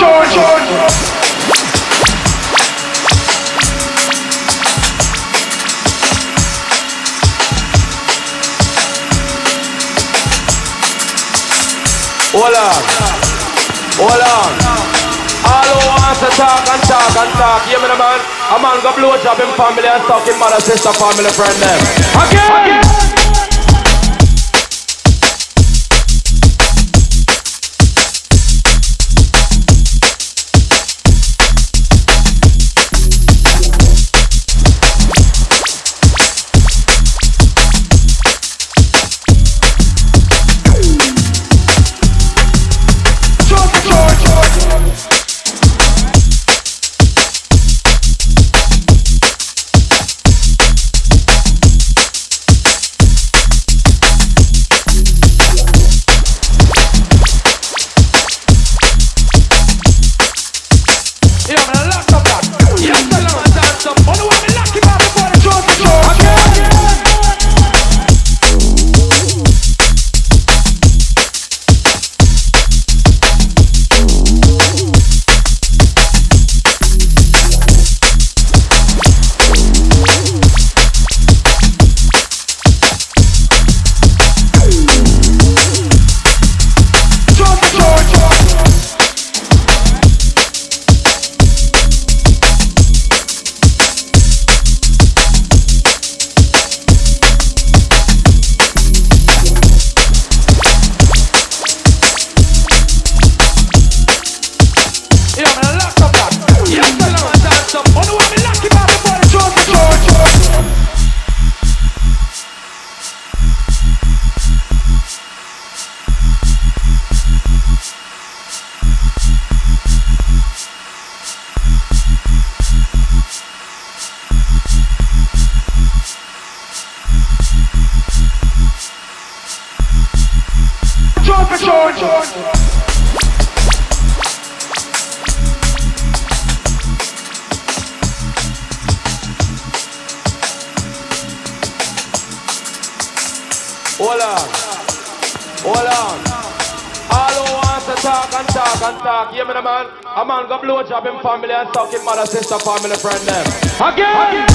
Hold on. Hold on. All who wants to talk and talk and talk. Hear me, the man? A man go blow job in family and stuff in mother, sister, family, friend them. Again! Hold on. Hold on. All who wants to talk and talk and talk. Hear me, the man? A man go blow job in family and stuff in mother, sister, family, friend them. Again!